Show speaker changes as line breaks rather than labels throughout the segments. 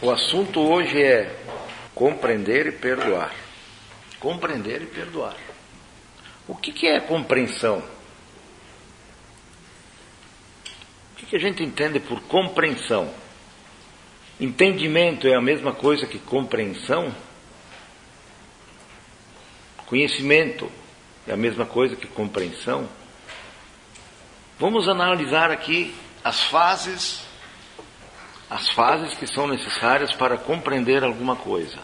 O assunto hoje é compreender e perdoar. Compreender e perdoar. O que é compreensão? O que a gente entende por compreensão? Entendimento é a mesma coisa que compreensão? Conhecimento é a mesma coisa que compreensão? Vamos analisar aqui as fases que são necessárias para compreender alguma coisa.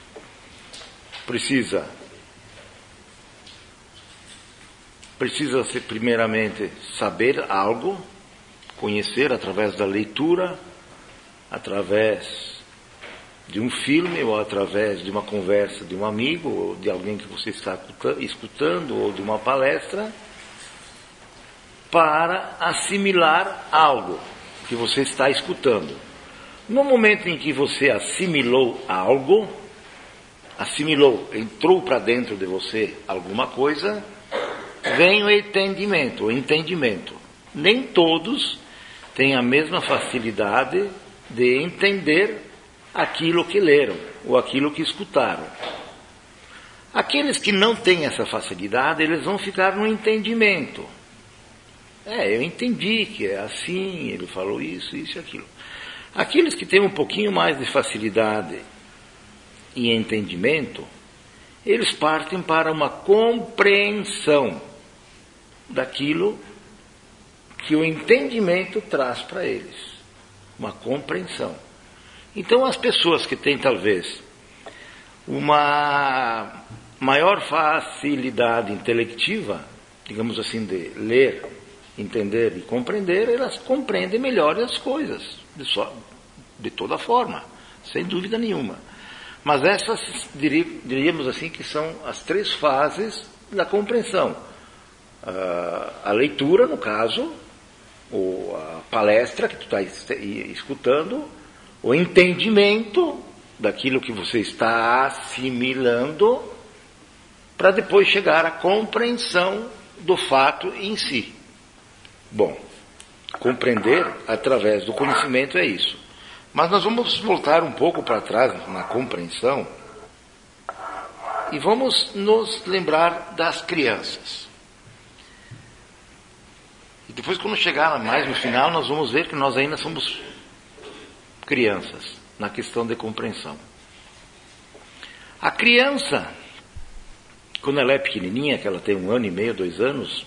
Precisa-se primeiramente saber algo, conhecer através da leitura, através de um filme, ou através de uma conversa de um amigo, ou de alguém que você está escutando, ou de uma palestra, para assimilar algo que você está escutando. No momento em que você assimilou algo, entrou para dentro de você alguma coisa, vem o entendimento. Nem todos têm a mesma facilidade de entender aquilo que leram ou aquilo que escutaram. Aqueles que não têm essa facilidade, eles vão ficar no entendimento. Eu entendi que é assim, ele falou isso e aquilo. Aqueles que têm um pouquinho mais de facilidade e entendimento, eles partem para uma compreensão daquilo que o entendimento traz para eles. Uma compreensão. Então as pessoas que têm talvez uma maior facilidade intelectiva, digamos assim, de ler, entender e compreender, elas compreendem melhor as coisas, de toda forma, sem dúvida nenhuma. Mas essas, diríamos assim, que são as três fases da compreensão. A leitura, no caso, ou a palestra que tu está escutando, o entendimento daquilo que você está assimilando, para depois chegar à compreensão do fato em si. Bom, compreender através do conhecimento é isso. Mas nós vamos voltar um pouco para trás na compreensão e vamos nos lembrar das crianças. E depois, quando chegar mais no final, nós vamos ver que nós ainda somos crianças na questão de compreensão. A criança, quando ela é pequenininha, que ela tem 1 ano e meio, 2 anos,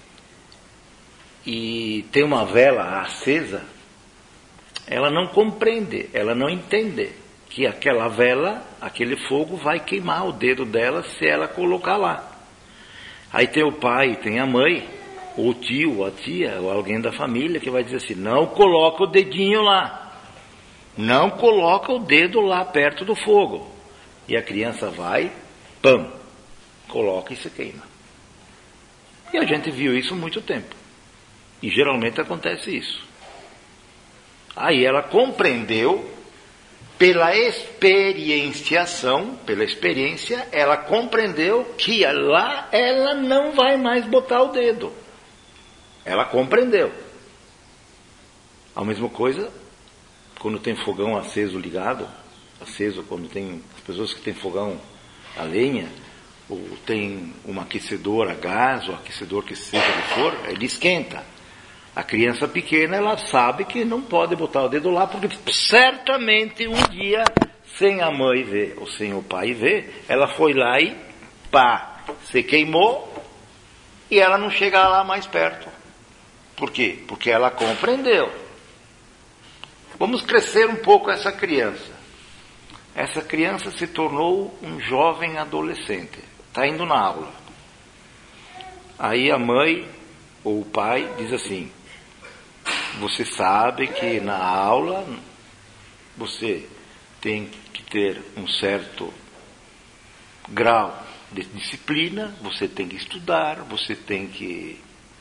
e tem uma vela acesa, ela não compreende, ela não entende que aquela vela, aquele fogo vai queimar o dedo dela se ela colocar lá. Aí tem o pai, tem a mãe, ou o tio, ou a tia, ou alguém da família que vai dizer assim: não coloca o dedinho lá, não coloca o dedo lá perto do fogo. E a criança vai, pam, coloca e se queima. E a gente viu isso há muito tempo. E geralmente acontece isso. Aí ela compreendeu, pela experiência, ela compreendeu que lá ela não vai mais botar o dedo. Ela compreendeu. A mesma coisa, quando tem fogão aceso quando tem as pessoas que têm fogão a lenha, ou tem um aquecedor a gás, ou aquecedor que seja o que for, ele esquenta. A criança pequena, ela sabe que não pode botar o dedo lá, porque certamente um dia, sem a mãe ver, ou sem o pai ver, ela foi lá e pá, se queimou, e ela não chega lá mais perto. Por quê? Porque ela compreendeu. Vamos crescer um pouco essa criança. Essa criança se tornou um jovem adolescente. Está indo na aula. Aí a mãe ou o pai diz assim: você sabe que na aula você tem que ter um certo grau de disciplina, você tem que estudar, você tem que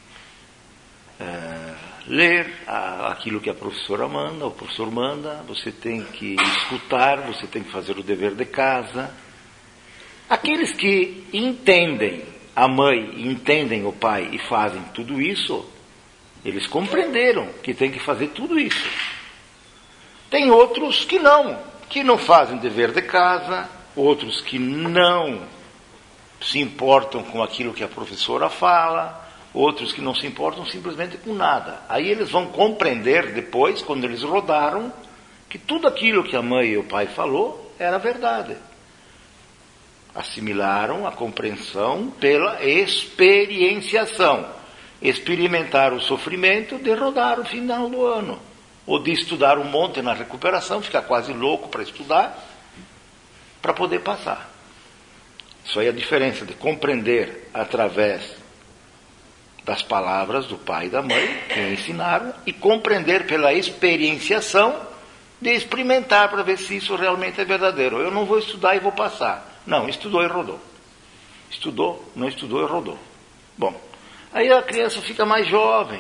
ler aquilo que a professora manda, o professor manda, você tem que escutar, você tem que fazer o dever de casa. Aqueles que entendem a mãe, entendem o pai e fazem tudo isso, eles compreenderam que tem que fazer tudo isso. Tem outros que não, que não fazem dever de casa, outros que não se importam com aquilo que a professora fala, outros que não se importam simplesmente com nada. Aí eles vão compreender depois, quando eles rodaram, que tudo aquilo que a mãe e o pai falou era verdade. Assimilaram a compreensão pela experienciação. Experimentar o sofrimento de rodar o final do ano. Ou de estudar um monte na recuperação, ficar quase louco para estudar, para poder passar. Isso aí é a diferença de compreender através das palavras do pai e da mãe, que ensinaram, e compreender pela experienciação de experimentar para ver se isso realmente é verdadeiro. Eu não vou estudar e vou passar. Não, estudou e rodou. Estudou, não estudou e rodou. Bom, aí a criança fica mais jovem,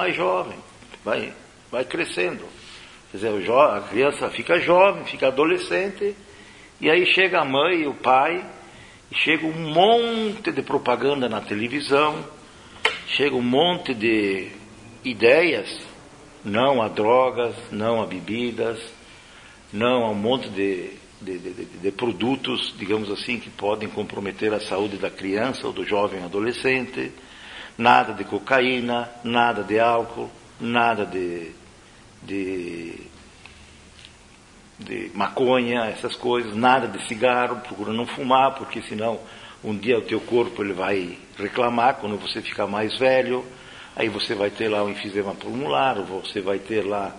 vai crescendo. Quer dizer, a criança fica jovem, fica adolescente, e aí chega a mãe e o pai, e chega um monte de propaganda na televisão, chega um monte de ideias, não a drogas, não a bebidas, não a um monte de produtos, digamos assim, que podem comprometer a saúde da criança ou do jovem adolescente, nada de cocaína, nada de álcool, nada de maconha, essas coisas, nada de cigarro, procura não fumar, porque senão um dia o teu corpo ele vai reclamar quando você ficar mais velho, aí você vai ter lá um enfisema pulmonar, ou você vai ter lá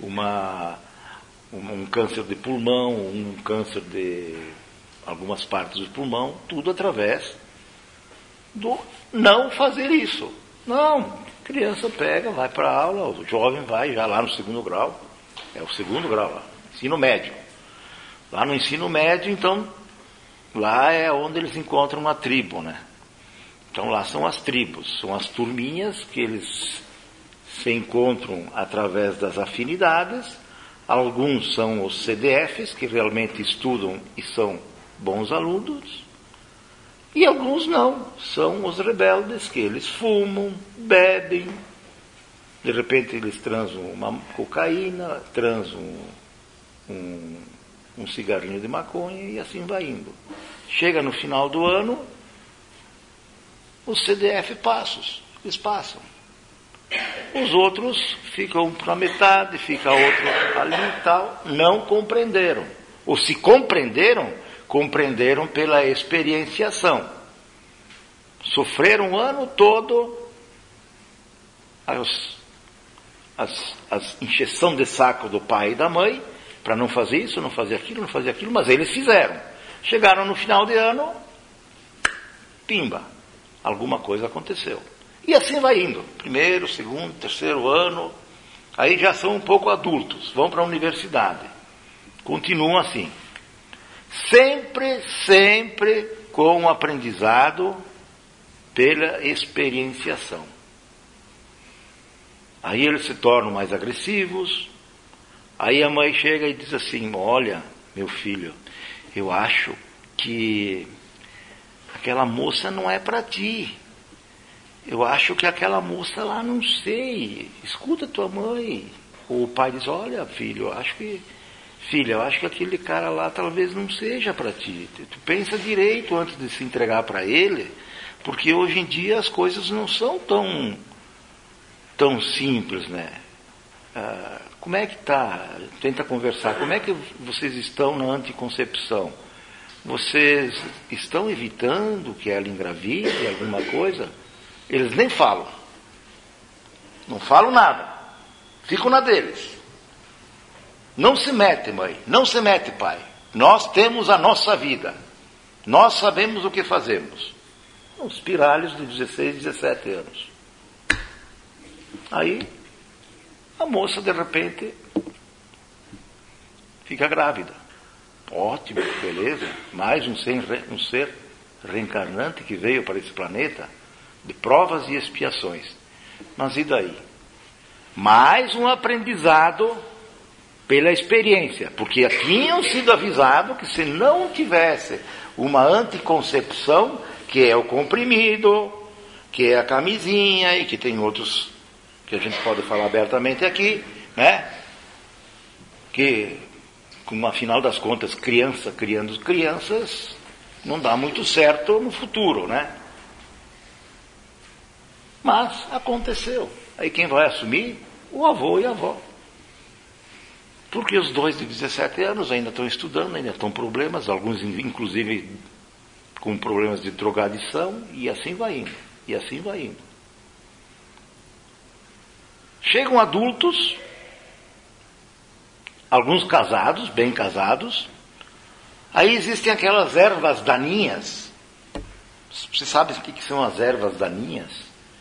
um câncer de pulmão, um câncer de algumas partes do pulmão, tudo através do não fazer isso. Não, criança pega, vai para a aula, o jovem vai já lá no segundo grau, é o segundo grau lá, ensino médio. Lá no ensino médio, então, lá é onde eles encontram uma tribo, né? Então lá são as tribos, são as turminhas que eles se encontram através das afinidades. Alguns são os CDFs, que realmente estudam e são bons alunos, e alguns não, são os rebeldes, que eles fumam, bebem, de repente eles transam uma cocaína, transam um cigarrinho de maconha, e assim vai indo. Chega no final do ano, os CDF eles passam. Os outros ficam para metade, fica outro ali e tal, não compreenderam. Ou se compreenderam, compreenderam pela experienciação. Sofreram o ano todo as injeção de saco do pai e da mãe, para não fazer isso, não fazer aquilo, mas eles fizeram. Chegaram no final de ano, pimba, alguma coisa aconteceu. E assim vai indo. Primeiro, segundo, terceiro ano, aí já são um pouco adultos, vão para a universidade. Continuam assim. Sempre com o aprendizado pela experienciação. Aí eles se tornam mais agressivos. Aí a mãe chega e diz assim: olha, meu filho, eu acho que aquela moça não é para ti. Eu acho que aquela moça lá, não sei, escuta tua mãe. Ou o pai diz: olha, filho, eu acho que aquele cara lá talvez não seja para ti. Tu pensa direito antes de se entregar para ele, porque hoje em dia as coisas não são tão simples, né? Como é que tá? Tenta conversar. Como é que vocês estão na anticoncepção? Vocês estão evitando que ela engravide alguma coisa? Eles nem falam. Não falam nada. Ficam na deles. Não se mete, mãe. Não se mete, pai. Nós temos a nossa vida. Nós sabemos o que fazemos. Uns piralhos de 16, 17 anos. Aí, a moça, de repente, fica grávida. Ótimo, beleza. Mais um ser reencarnante que veio para esse planeta, de provas e expiações. Mas e daí? Mais um aprendizado pela experiência, porque tinham sido avisados que se não tivesse uma anticoncepção, que é o comprimido, que é a camisinha, e que tem outros que a gente pode falar abertamente aqui, né? Que como afinal das contas, criança criando crianças, não dá muito certo no futuro, né? Mas aconteceu. Aí quem vai assumir? O avô e a avó. Porque os dois de 17 anos ainda estão estudando, ainda estão problemas, alguns inclusive com problemas de drogadição, e assim vai indo, e assim vai indo. Chegam adultos, alguns casados, bem casados, aí existem aquelas ervas daninhas. Você sabe o que são as ervas daninhas?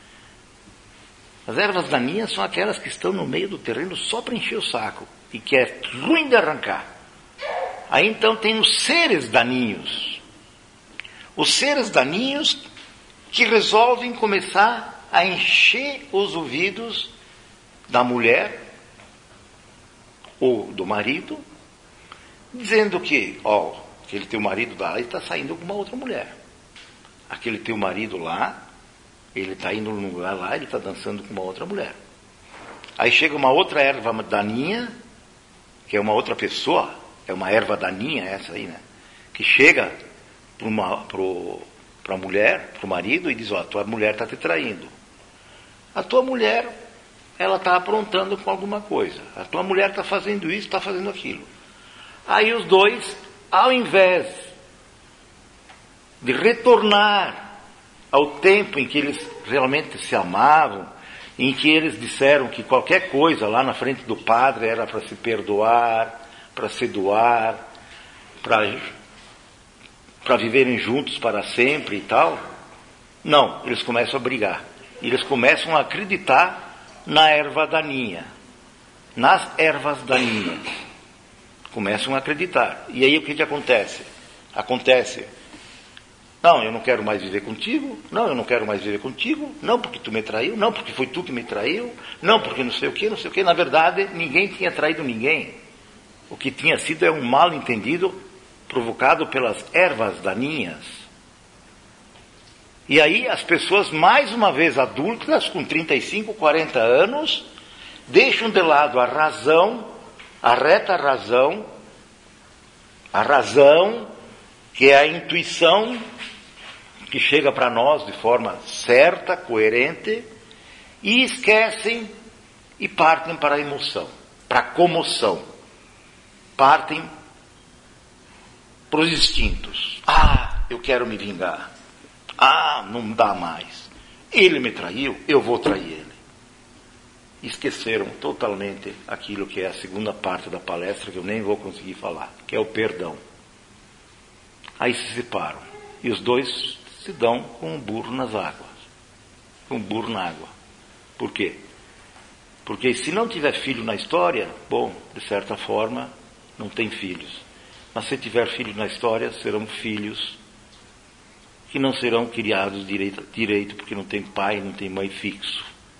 As ervas daninhas são aquelas que estão no meio do terreno só para encher o saco, e que é ruim de arrancar. Aí então tem os seres daninhos. Os seres daninhos que resolvem começar a encher os ouvidos da mulher ou do marido, dizendo que, aquele teu marido lá está saindo com uma outra mulher. Aquele teu marido lá, ele está indo num lugar lá, ele está dançando com uma outra mulher. Aí chega uma outra erva daninha, que é uma outra pessoa, é uma erva daninha essa aí, né? Que chega para a mulher, para o marido, e diz, a tua mulher está te traindo. A tua mulher, ela está aprontando com alguma coisa. A tua mulher está fazendo isso, está fazendo aquilo. Aí os dois, ao invés de retornar ao tempo em que eles realmente se amavam, em que eles disseram que qualquer coisa lá na frente do padre era para se perdoar, para se doar, para viverem juntos para sempre e tal. Não, eles começam a brigar. Eles começam a acreditar na erva daninha, nas ervas daninhas. Começam a acreditar. E aí o que acontece? Não, eu não quero mais viver contigo. Não, eu não quero mais viver contigo. Não, porque tu me traiu. Não, porque foi tu que me traiu. Não, porque não sei o que, não sei o que. Na verdade, ninguém tinha traído ninguém. O que tinha sido é um mal entendido provocado pelas ervas daninhas. E aí as pessoas, mais uma vez adultas, com 35, 40 anos, deixam de lado a razão, a reta razão, que é a intuição que chega para nós de forma certa, coerente, e esquecem e partem para a emoção, para a comoção. Partem para os instintos. Eu quero me vingar. Não dá mais. Ele me traiu, eu vou trair ele. Esqueceram totalmente aquilo que é a segunda parte da palestra, que eu nem vou conseguir falar, que é o perdão. Aí se separam. E os dois se dão com um burro nas águas. Com um burro na água. Por quê? Porque se não tiver filho na história, bom, de certa forma, não tem filhos. Mas se tiver filhos na história, serão filhos que não serão criados direito, porque não tem pai, não tem mãe fixo.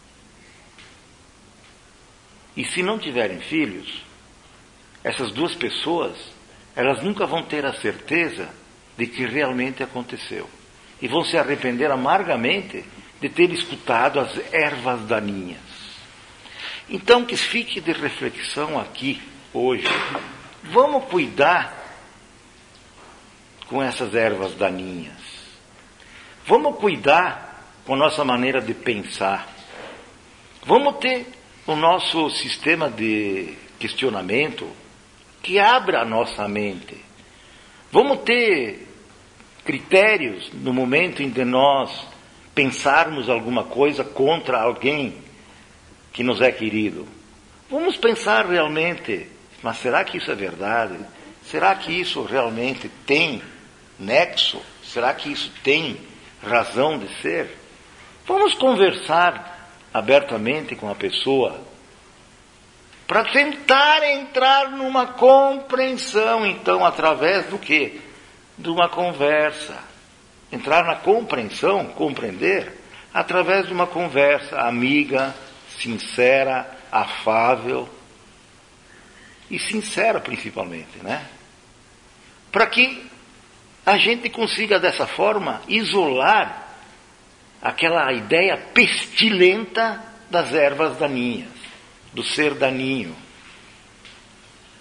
E se não tiverem filhos, essas duas pessoas, elas nunca vão ter a certeza de que realmente aconteceu. E vão se arrepender amargamente de ter escutado as ervas daninhas. Então, que fique de reflexão aqui, hoje. Vamos cuidar com essas ervas daninhas. Vamos cuidar com a nossa maneira de pensar. Vamos ter o nosso sistema de questionamento que abra a nossa mente. Vamos ter critérios no momento em que nós pensarmos alguma coisa contra alguém que nos é querido. Vamos pensar realmente, mas será que isso é verdade? Será que isso realmente tem nexo? Será que isso tem razão de ser? Vamos conversar abertamente com a pessoa para tentar entrar numa compreensão, então, através do quê? De uma conversa. Entrar na compreensão, compreender, através de uma conversa amiga, sincera, afável e sincera principalmente, né? Para que a gente consiga dessa forma isolar aquela ideia pestilenta das ervas daninhas, do ser daninho.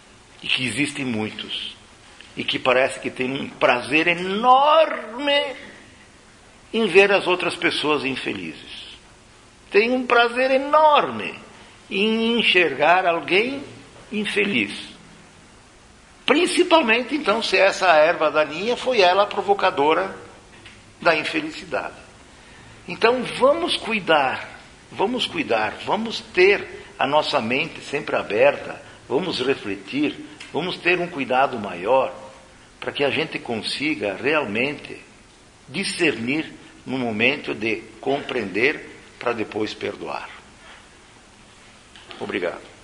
e que existem muitos, e que parece que tem um prazer enorme em ver as outras pessoas infelizes. Tem um prazer enorme em enxergar alguém infeliz. Principalmente, então, se essa erva daninha foi ela a provocadora da infelicidade. Então, vamos cuidar, vamos ter a nossa mente sempre aberta, vamos refletir, vamos ter um cuidado maior, para que a gente consiga realmente discernir no momento de compreender para depois perdoar. Obrigado.